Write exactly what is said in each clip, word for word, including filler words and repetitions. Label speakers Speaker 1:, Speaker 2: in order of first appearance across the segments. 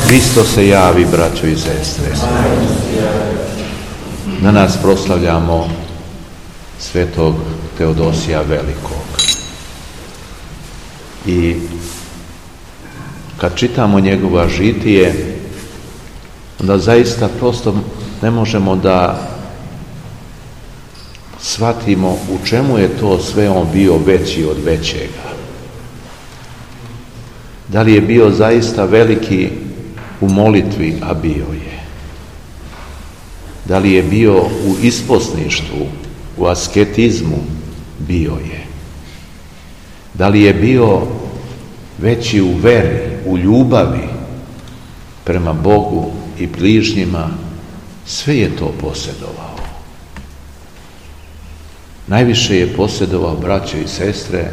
Speaker 1: Hristos se javi, braćo i sestre. Danas proslavljamo svetog Teodosija Velikog. I kad čitamo njegova žitije, onda zaista prosto ne možemo da shvatimo u čemu je to sve on bio veći od većega. Da li je bio zaista veliki u molitvi, a bio je. Da li je bio u isposništvu, u asketizmu, bio je. Da li je bio veći u veri, u ljubavi prema Bogu i bližnjima, sve je to posjedovao. Najviše je posjedovao, braće i sestre,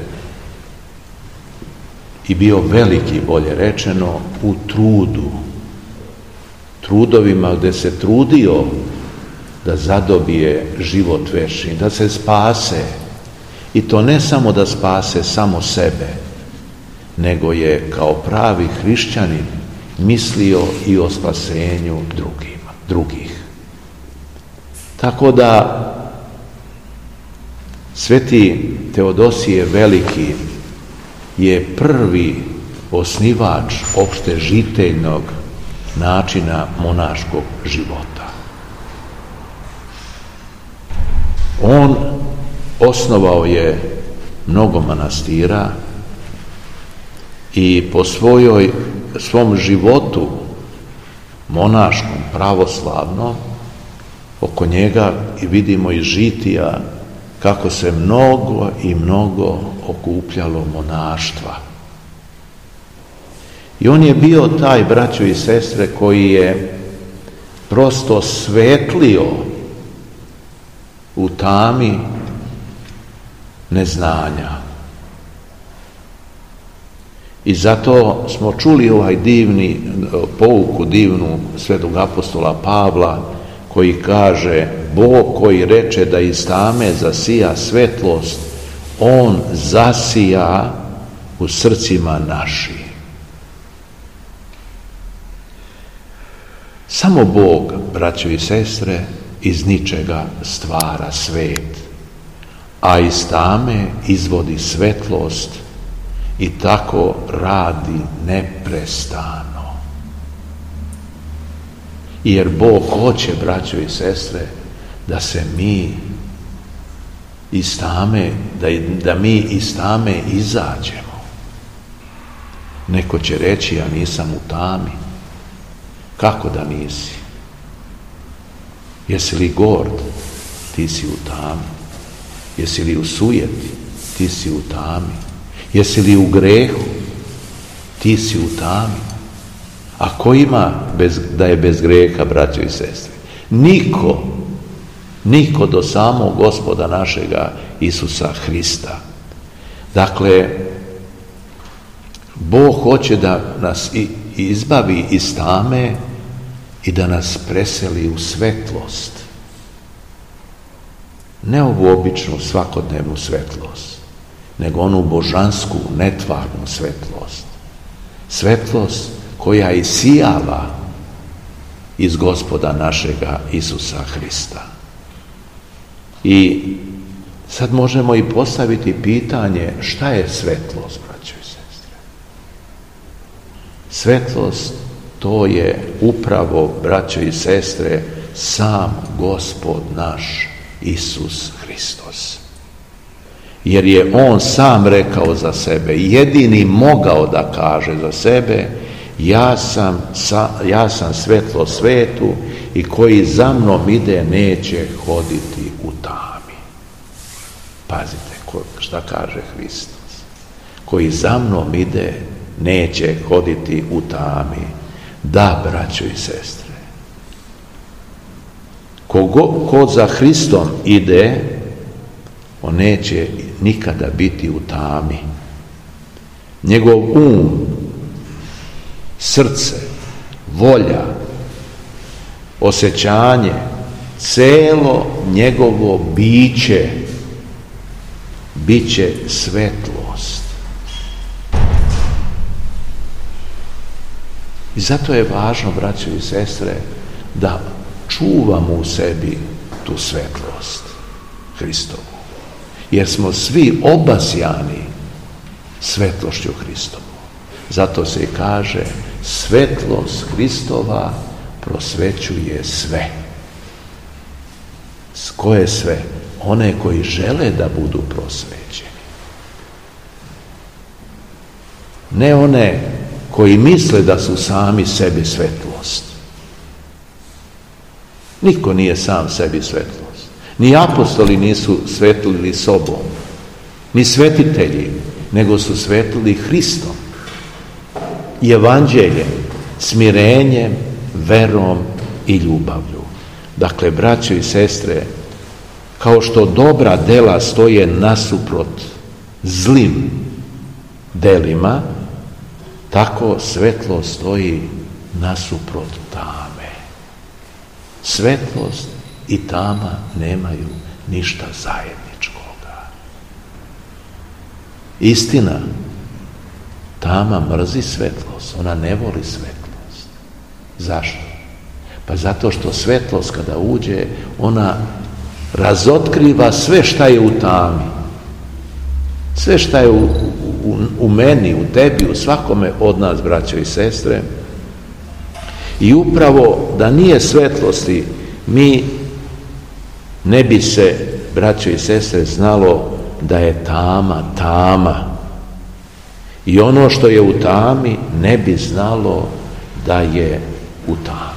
Speaker 1: i bio veliki, bolje rečeno, u trudu. Trudovima gdje se trudio da zadobije život večni, da se spase. I to ne samo da spase samo sebe, nego je kao pravi hrišćanin mislio i o spasenju drugima, drugih. Tako da sveti Teodosije Veliki je prvi osnivač opšte žiteljnog načina monaškog života. On osnovao je mnogo manastira i po svojoj, svom životu monaškom, pravoslavnom, oko njega i vidimo iz žitija kako se mnogo i mnogo okupljalo monaštva. I on je bio taj, braćo i sestre, koji je prosto svetlio u tami neznanja. I zato smo čuli ovaj divni pouku, divnu svetog apostola Pavla, koji kaže: Bog koji reče da iz tame zasija svetlost, on zasija u srcima naših. Samo Bog, braćo i sestre, iz ničega stvara svet, a iz tame izvodi svetlost i tako radi neprestano. Jer Bog hoće, braćo i sestre, da se mi iz tame, da, da mi iz tame izađemo. Neko će reći: ja nisam u tami. Kako da nisi? Jesi li gord? Ti si u tami. Jesi li u sujeti? Ti si u tami. Jesi li u grehu? Ti si u tami. A ko ima bez, da je bez greha, braćo i sestre? Niko, niko do samog Gospoda našega Isusa Hrista. Dakle, Bog hoće da nas izbavi iz tame i da nas preseli u svetlost. Ne ovu običnu svakodnevnu svetlost, nego onu božansku, netvarnu svetlost. Svetlost koja isijava iz Gospoda našega Isusa Hrista. I sad možemo i postaviti pitanje: šta je svetlost, braćo i sestre? Svetlost, to je upravo, braćo i sestre, sam Gospod naš Isus Hristos. Jer je on sam rekao za sebe, jedini mogao da kaže za sebe: ja sam, sa, ja sam svetlo svetu i koji za mnom ide neće hoditi u tami. Pazite ko, šta kaže Hristos: koji za mnom ide neće hoditi u tami. Da, braćo i sestre, ko, ko za Hristom ide, on neće nikada biti u tami. Njegov um, srce, volja, osjećanje, celo njegovo biće bit će svetlost. I zato je važno, braćo i sestre, da čuvamo u sebi tu svetlost Hristovu. Jer smo svi obasjani svetlošću Hristovu. Zato se i kaže, svetlost Hristova prosvećuje sve. Koje sve? One koji žele da budu prosvećeni. Ne one koji misle da su sami sebi svetlost. Niko nije sam sebi svetlost. Ni apostoli nisu svetlili sobom, ni svetitelji, nego su svetlili Hristom i evanđeljem, smirenjem, verom i ljubavlju. Dakle, braćo i sestre, kao što dobra dela stoje nasuprot zlim delima, tako svetlost stoji nasuprot tame. Svetlost i tama nemaju ništa zajedničkoga. Istina, tama mrzi svetlost, ona ne voli svetlost. Zašto? Pa zato što svetlost kada uđe, ona razotkriva sve šta je u tami. Sve šta je u, u, u meni, u tebi, u svakome od nas, braćo i sestre. I upravo da nije svetlosti, mi ne bi se, braćo i sestre, znalo da je tama, tama. I ono što je u tami ne bi znalo da je u tami.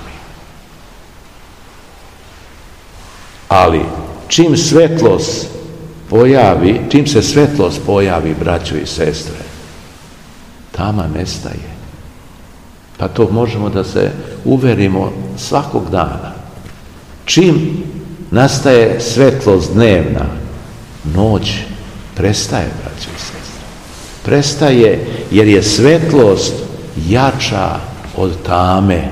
Speaker 1: Ali čim svetlost pojavi, čim se svetlost pojavi, braćo i sestre, tama nestaje. Pa to možemo da se uverimo svakog dana. Čim nastaje svetlost dnevna, noć prestaje, braćo i sestre. Prestaje jer je svetlost jača od tame.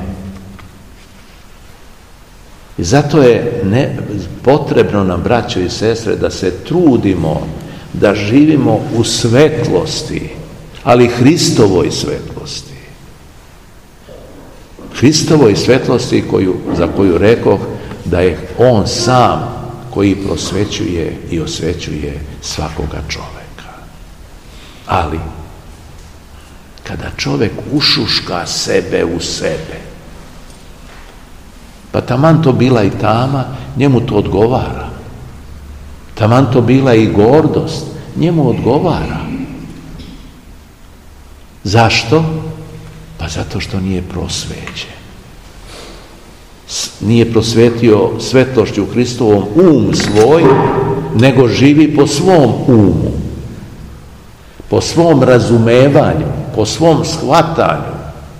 Speaker 1: I zato je ne, potrebno nam, braćo i sestre, da se trudimo da živimo u svetlosti, ali Hristovoj svetlosti. Hristovoj svetlosti koju, za koju rekoh da je On sam koji prosvećuje i osvećuje svakoga čoveka. Ali kada čovek ušuška sebe u sebe, pa taman to bila i tama, njemu to odgovara. Taman to bila i gordost, njemu odgovara. Zašto? Pa zato što nije prosvećen. Nije prosvetio svetlošću Hristovom um svoj, nego živi po svom umu, po svom razumevanju, po svom shvatanju.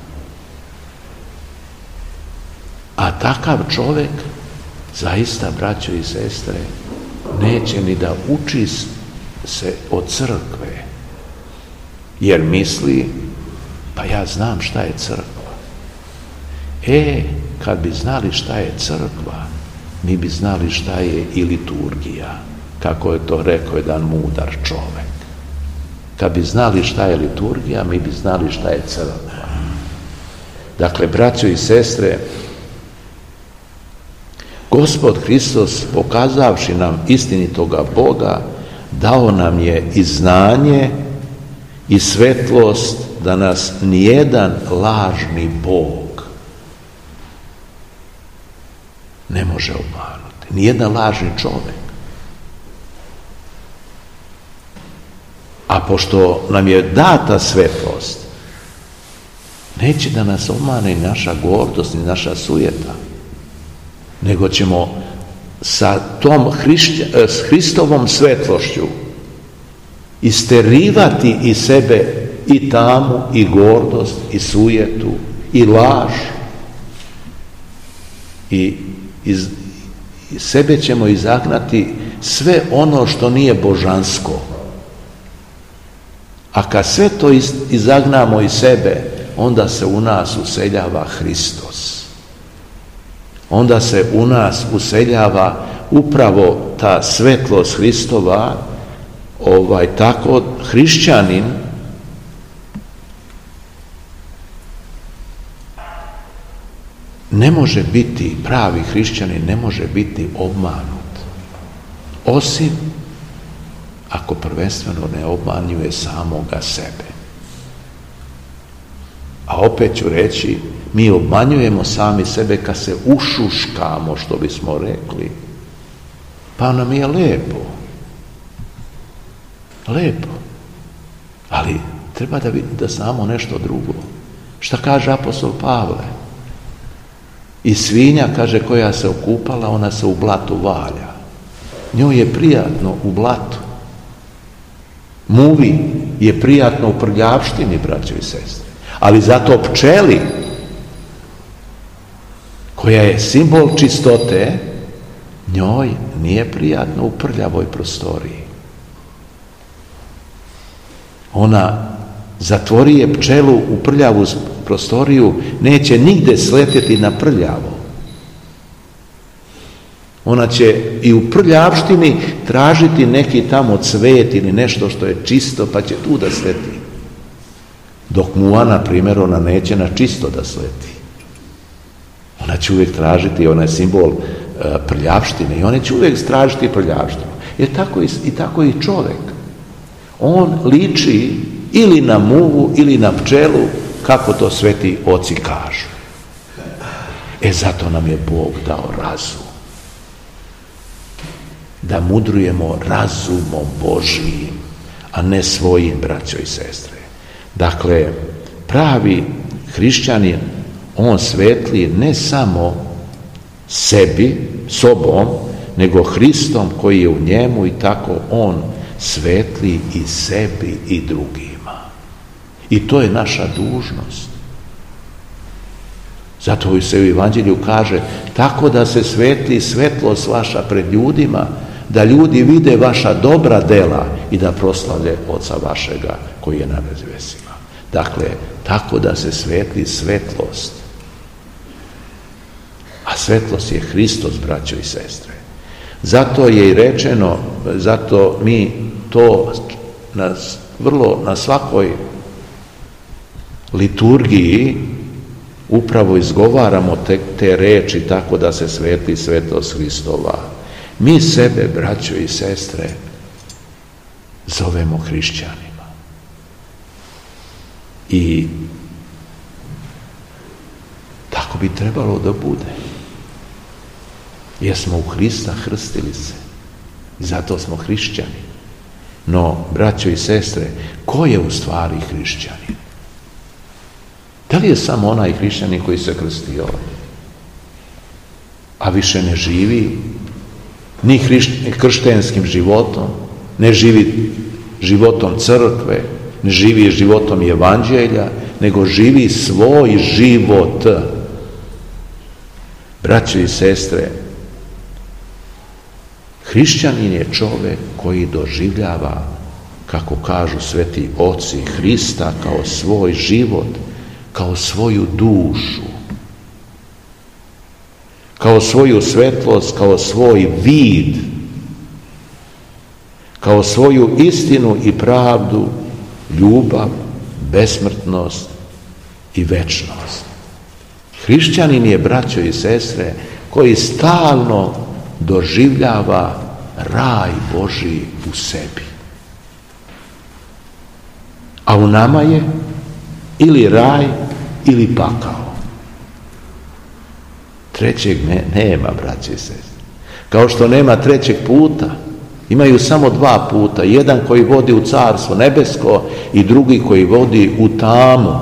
Speaker 1: A takav čovjek, zaista, braćo i sestre, neće ni da uči se od crkve, jer misli, pa ja znam šta je crkva. E, kad bi znali šta je crkva, mi bi znali šta je i liturgija, kako je to rekao jedan mudar čovjek. Kad bi znali šta je liturgija, mi bi znali šta je crkva. Dakle, braćo i sestre, Gospod Hristos, pokazavši nam istinitoga Boga, dao nam je i znanje i svetlost da nas nijedan lažni Bog ne može obmanuti. Nijedan lažni čovjek. A pošto nam je data svetlost, neće da nas obmane i naša gordost, ni naša sujeta, nego ćemo sa tom hrišća, s Hristovom svetlošću isterivati iz sebe i tamu, i gordost, i sujetu, i laž. I iz, iz sebe ćemo izagnati sve ono što nije božansko. A kad sve to iz, izagnamo iz sebe, onda se u nas useljava Hristos. Onda se u nas useljava upravo ta svetlost Hristova, ovaj, tako hrišćanin ne može biti, pravi hrišćanin ne može biti obmanut. Osim ako prvenstveno ne obmanjuje samoga sebe. A opet ću reći, mi obmanjujemo sami sebe kad se ušuškamo, što bismo rekli. Pa nam je lepo. Lepo. Ali treba da, da znamo nešto drugo. Šta kaže apostol Pavle? I svinja, kaže, koja se okupala, ona se u blatu valja. Njoj je prijatno u blatu. Muvi je prijatno u prljavštini, braćo i sestre. Ali zato pčeli, koja je simbol čistote, njoj nije prijatno u prljavoj prostoriji. Ona zatvori je pčelu u prljavu prostoriju, neće nigde sletjeti na prljavo. Ona će i u prljavštini tražiti neki tamo cvet ili nešto što je čisto, pa će tu da sleti. Dok muva, na primjer, ona neće na čisto da sleti. Ona će uvijek tražiti, ona je simbol uh, prljavštine i ona će uvijek tražiti prljavštinu. Jer tako i, i tako i čovjek. On liči ili na muvu ili na pčelu, kako to sveti oci kažu. E zato nam je Bog dao razum. Da mudrujemo razumom Božijim, a ne svojim, braćo i sestre. Dakle, pravi hrišćanin, on svetli ne samo sebi, sobom, nego Hristom koji je u njemu, i tako on svetli i sebi i drugima. I to je naša dužnost. Zato se u Evanđelju kaže, tako da se svetli svetlost vaša pred ljudima, da ljudi vide vaša dobra dela i da proslavlje Oca vašega koji je na nebesima. Dakle, tako da se svetli svetlost. A svetlost je Hristos, braćo i sestre. Zato je i rečeno, zato mi to na, vrlo na svakoj liturgiji upravo izgovaramo te, te reči, tako da se svetli svetlost Hristova. Mi sebe, braćo i sestre, zovemo hrišćanima. I tako bi trebalo da bude. Jer smo u Hrista krstili se. I zato smo hrišćani. No, braćo i sestre, ko je u stvari hrišćanin? Da li je samo onaj hrišćanin koji se krstio, a više ne živi ni kršćanskim životom, ne živi životom crkve, ne živi životom evanđelja, nego živi svoj život? Braćo i sestre, hrišćanin je čovjek koji doživljava, kako kažu sveti oci, Hrista kao svoj život, kao svoju dušu, kao svoju svetlost, kao svoj vid, kao svoju istinu i pravdu, ljubav, besmrtnost i večnost. Hrišćanin je, braćo i sestre, koji stalno doživljava raj Božji u sebi. A u nama je ili raj ili pakao. Trećeg ne, nema, braće i sestre. Kao što nema trećeg puta, imaju samo dva puta. Jedan koji vodi u carstvo nebesko i drugi koji vodi u tamu.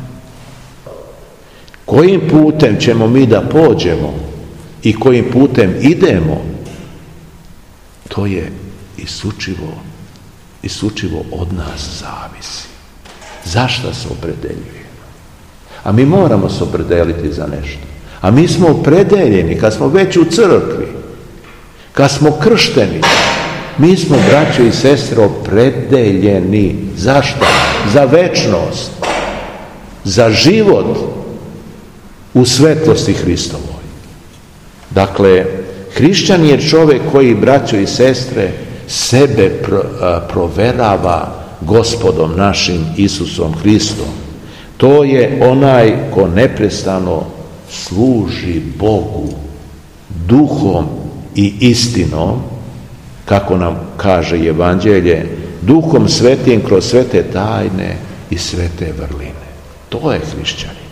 Speaker 1: Kojim putem ćemo mi da pođemo i kojim putem idemo, to je isključivo, isključivo od nas zavisi. Zašto se opredeljujemo? A mi moramo se opredeliti za nešto. A mi smo opredeljeni, kad smo već u crkvi, kad smo kršteni, mi smo, braćo i sestre, opredeljeni. Zašto? Za večnost, za život u svetlosti Hristovoj. Dakle, hrišćan je čovjek koji, braćo i sestre, sebe proverava Gospodom našim Isusom Hristom. To je onaj ko neprestano služi Bogu duhom i istinom, kako nam kaže Evanđelje, duhom svetim kroz svete tajne i svete vrline. To je hrišćanin.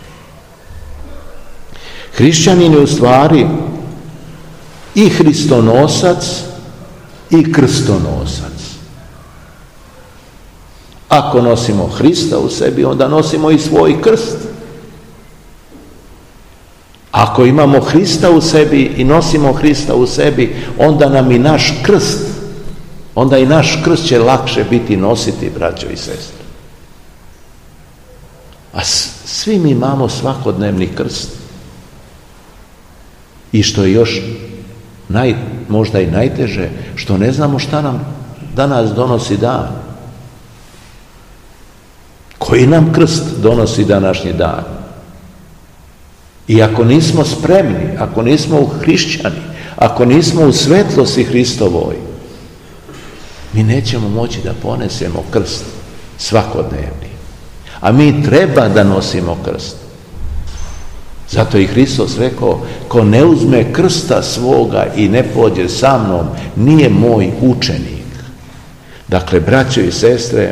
Speaker 1: Hrišćanin je u stvari i hristonosac i krstonosac. Ako nosimo Hrista u sebi, onda nosimo i svoj krst. Ako imamo Hrista u sebi i nosimo Hrista u sebi, onda nam i naš krst, onda i naš krst će lakše biti nositi, braćo i sestre. A svi mi imamo svakodnevni krst. I što je još naj, možda i najteže, što ne znamo šta nam danas donosi dan. Koji nam krst donosi današnji dan? I ako nismo spremni, ako nismo u hrišćani, ako nismo u svetlosti Hristovoj, mi nećemo moći da ponesemo krst svakodnevni. A mi treba da nosimo krst. Zato i Hristos rekao, ko ne uzme krsta svoga i ne pođe sa mnom, nije moj učenik. Dakle, braćo i sestre,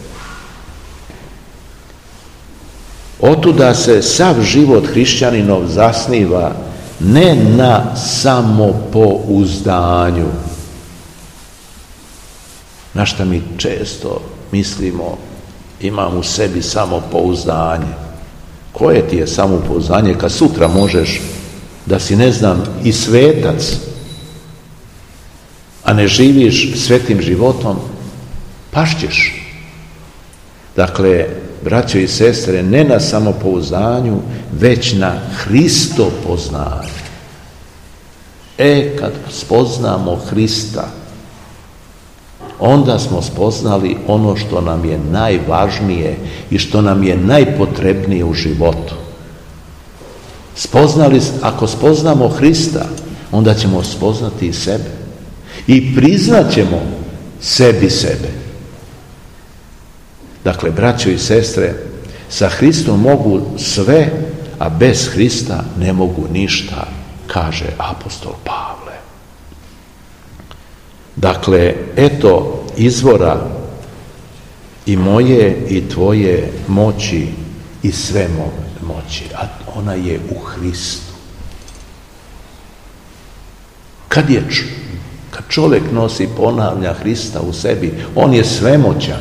Speaker 1: otuda se sav život hrišćaninov zasniva ne na samopouzdanju, na šta mi često mislimo, imam u sebi samopouzdanje. Koje ti je samopouzdanje kad sutra možeš da si, ne znam, i svetac, a ne živiš svetim životom, pašćeš. Dakle, braćo i sestre, ne na samopouzdanju, već na Hristopoznanju. E, kad spoznamo Hrista, onda smo spoznali ono što nam je najvažnije i što nam je najpotrebnije u životu. Spoznali, ako spoznamo Hrista, onda ćemo spoznati i sebe. I priznat ćemo sebi sebe. Dakle, braćo i sestre, sa Hristom mogu sve, a bez Hrista ne mogu ništa, kaže apostol Pavle. Dakle, eto izvora i moje i tvoje moći i sve moći, a ona je u Hristu. Kad je kad čovjek nosi, ponavlja Hrista u sebi, on je svemoćan.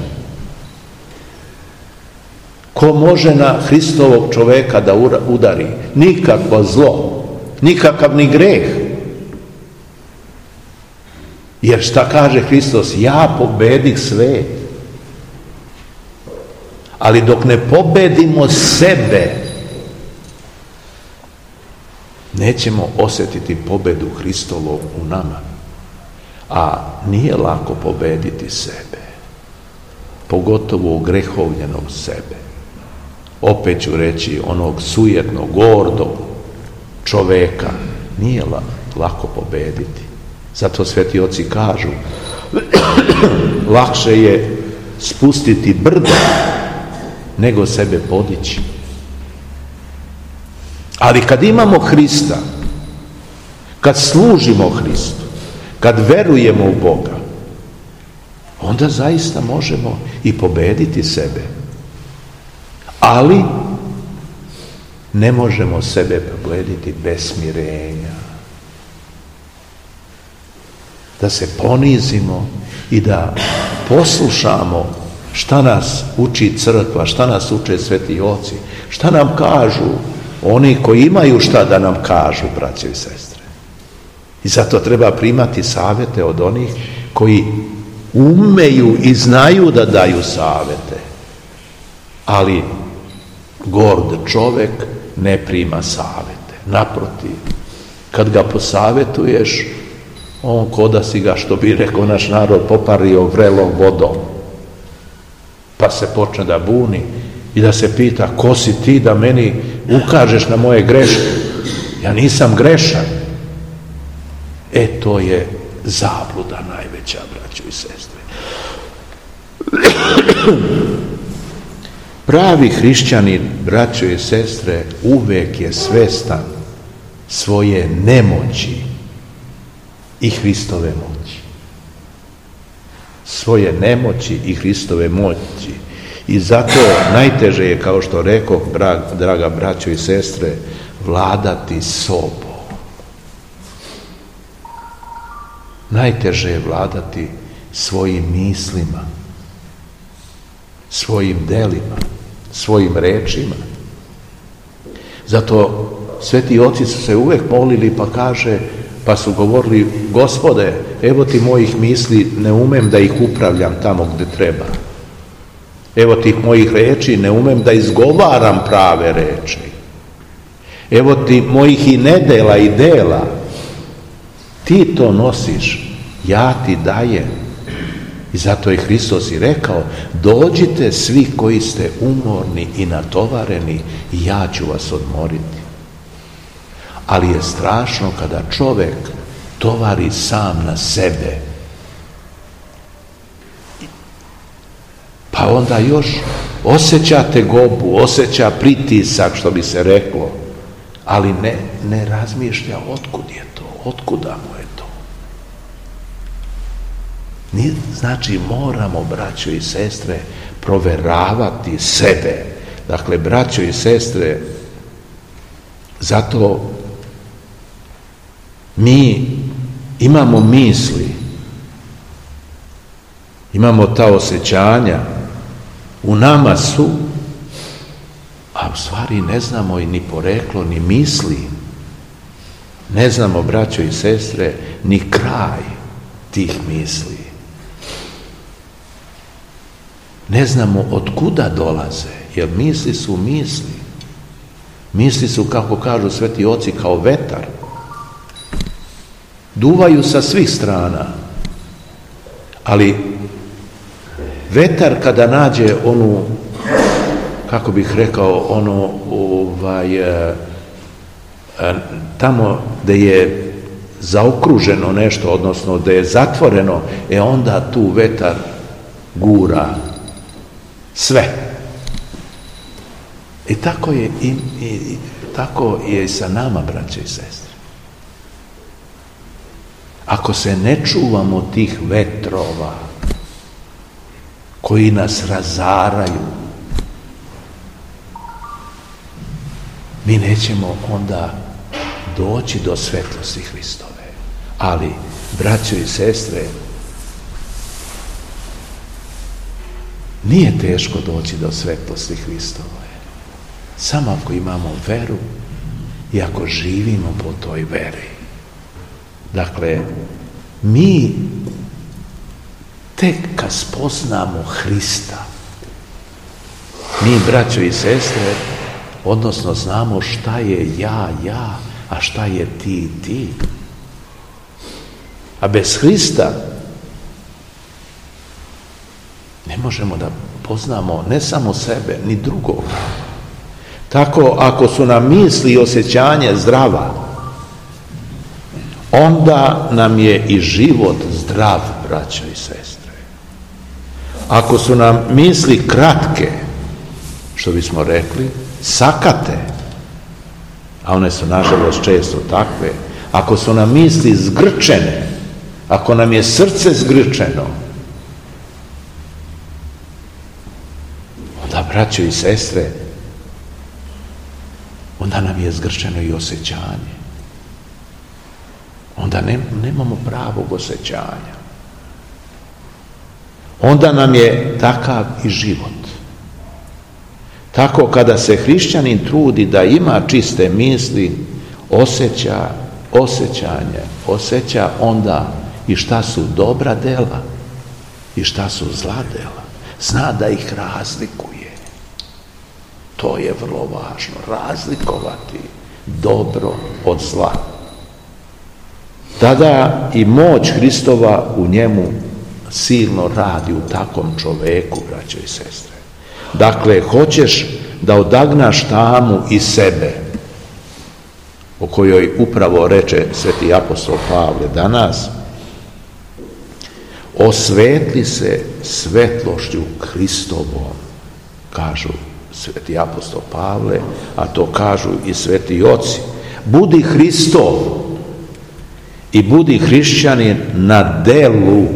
Speaker 1: Ko može na Hristovog čovjeka da udari? Nikakvo zlo, nikakav ni greh. Jer šta kaže Hristos? Ja pobedih svet. Ali dok ne pobedimo sebe, nećemo osjetiti pobedu Hristovu u nama. A nije lako pobediti sebe. Pogotovo grehovljenog sebe. Opet ću reći, onog sujetnog, gordog čoveka nije lako pobediti. Zato sveti oci kažu, lakše je spustiti brdo nego sebe podići. Ali kad imamo Hrista, kad služimo Hristu, kad verujemo u Boga, onda zaista možemo i pobediti sebe. Ali ne možemo sebe pobediti bez smirenja. Da se ponizimo i da poslušamo šta nas uči crkva, šta nas uče sveti oci, šta nam kažu oni koji imaju šta da nam kažu, braće i sestre. I zato treba primati savjete od onih koji umeju i znaju da daju savjete. Ali gord čovjek ne prima savjete. Naprotiv, kad ga posavjetuješ, on ko da si ga, što bi rekao naš narod, popario vrelom vodom. Pa se počne da buni i da se pita, ko si ti da meni ukažeš na moje greške? Ja nisam grešan. E, to je zabluda najveća, braćo i sestre. Pravi hrišćanin, braćo i sestre, uvek je svestan svoje nemoći i Hristove moći. Svoje nemoći i Hristove moći. I zato najteže je, kao što rekoh, draga braćo i sestre, vladati sobom. Najteže je vladati svojim mislima, svojim delima, svojim rečima. Zato sveti oci su se uvek molili, pa kaže, pa su govorili: Gospode, evo ti mojih misli, ne umem da ih upravljam tamo gde treba. Evo tih mojih reči, ne umem da izgovaram prave reči. Evo ti mojih i nedela i dela. Ti to nosiš, ja ti dajem. I zato je Hristos i rekao: dođite svi koji ste umorni i natovareni i ja ću vas odmoriti. Ali je strašno kada čovjek tovari sam na sebe. Pa onda još osjeća tegobu, osjeća pritisak, što bi se reklo, ali ne, ne razmišlja otkud je to, otkuda mu je to. Znači, moramo, braćo i sestre, proveravati sebe. Dakle, braćo i sestre, zato mi imamo misli, imamo ta osjećanja, u nama su, a u stvari ne znamo i ni poreklo, ni misli. Ne znamo, braćo i sestre, ni kraj tih misli. Ne znamo od kuda dolaze, jer misli su misli. Misli su, kako kažu sveti oci, kao vetar. Duvaju sa svih strana. Ali vetar kada nađe onu, kako bih rekao, ono, ovaj, e, e, tamo gde je zaokruženo nešto, odnosno gde je zatvoreno, e onda tu vetar gura sve. I tako je i, i tako je i sa nama, braće i sestre. Ako se ne čuvamo tih vetrova koji nas razaraju, mi nećemo onda doći do svetlosti Hristove. Ali, braćo i sestre, nije teško doći do svetlosti Hristove. Samo ako imamo veru i ako živimo po toj veri. Dakle, mi tek kad spoznamo Hrista, mi, braćo i sestre, odnosno znamo šta je ja, ja, a šta je ti, ti. A bez Hrista ne možemo da poznamo ne samo sebe, ni drugoga. Tako, ako su nam misli i osjećanje zdrava, onda nam je i život zdrav, braćo i sestre. Ako su nam misli kratke, što bismo rekli, sakate, a one su nažalost često takve, ako su nam misli zgrčene, ako nam je srce zgrčeno, onda, braćo i sestre, onda nam je zgrčeno i osjećanje. Onda ne, nemamo pravog osjećanja. Onda nam je takav i život. Tako kada se hrišćanin trudi da ima čiste misli, osjeća, osjećanje, osjeća onda i šta su dobra dela i šta su zla dela. Zna da ih razlikuje. To je vrlo važno, razlikovati dobro od zla. Tada i moć Hristova u njemu silno radi u takvom čoveku, braćo i sestre. Dakle, hoćeš da odagnaš tamu iz sebe, o kojoj upravo reče sveti apostol Pavle danas, osvetli se svetlošću Hristovom, kažu sveti apostol Pavle, a to kažu i sveti oci. Budi Hristov i budi hrišćanin na delu,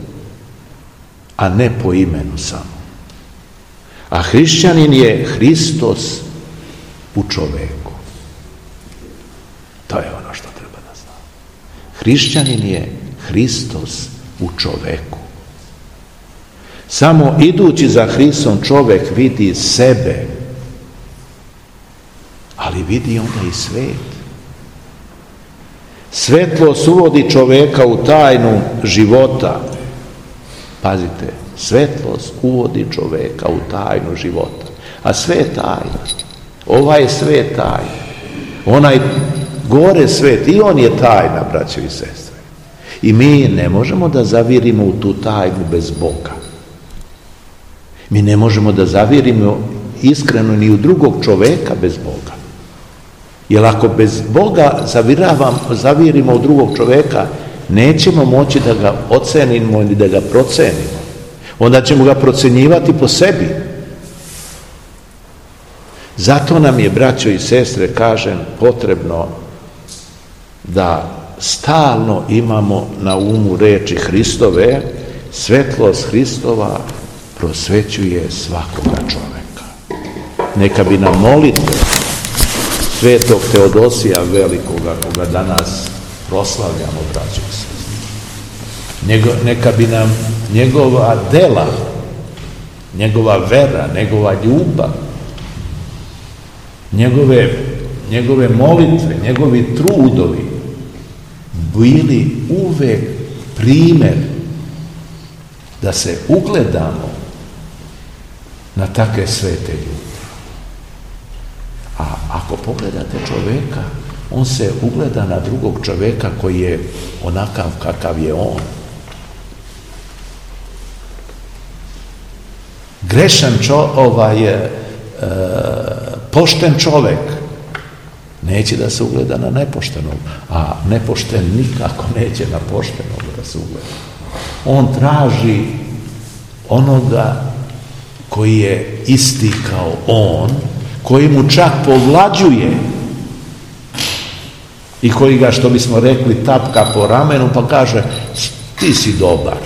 Speaker 1: a ne po imenu samo. A hrišćanin je Hristos u čoveku. To je ono što treba da zna. Hrišćanin je Hristos u čoveku. Samo idući za Hristom čovek vidi sebe, ali vidi onda i svet. Svetlost uvodi čoveka u tajnu života. Pazite, svetlost uvodi čoveka u tajnu života. A sve je tajna. Ovaj sve je tajna. Onaj gore svet, i on je tajna, braćo i sestre. I mi ne možemo da zavirimo u tu tajnu bez Boga. Mi ne možemo da zavirimo iskreno ni u drugog čoveka bez Boga. Jer ako bez Boga zavirimo u drugog čoveka, nećemo moći da ga ocenimo ili da ga procenimo. Onda ćemo ga procenjivati po sebi. Zato nam je, braćo i sestre, kažem, potrebno da stalno imamo na umu reči Hristove. Svetlost Hristova prosvećuje svakoga čoveka. Neka bi nam molitve svetog Teodosija Velikoga, koga danas proslavljamo, braćo i sestre, neka bi nam njegova dela, njegova vera, njegova ljubav, njegove, njegove molitve, njegovi trudovi bili uvek primjer da se ugledamo na takve svete ljude. A ako pogledate čoveka, on se ugleda na drugog čoveka koji je onakav kakav je on. Grešan čo, ovaj, e, pošten čovek neće da se ugleda na nepoštenog, a nepošten nikako neće na poštenog da se ugleda. On traži onoga koji je isti kao on, koji mu čak povlađuje i koji ga, što bismo rekli, tapka po ramenu pa kaže, ti si dobar.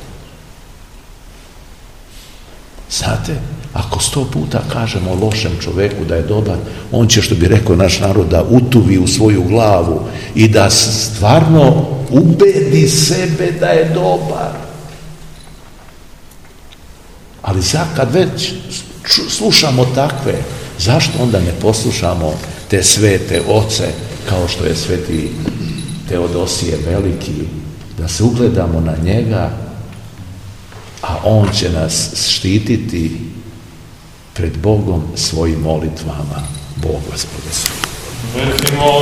Speaker 1: Znate, ako sto puta kažemo lošem čoveku da je dobar, on će, što bi rekao naš narod, da utuvi u svoju glavu i da stvarno ubedi sebe da je dobar. Ali kad već slušamo takve, zašto onda ne poslušamo te svete oce, kao što je sveti Teodosije Veliki, da se ugledamo na njega, a on će nas štititi pred Bogom svojim molitvama. Bog vas blagoslovi.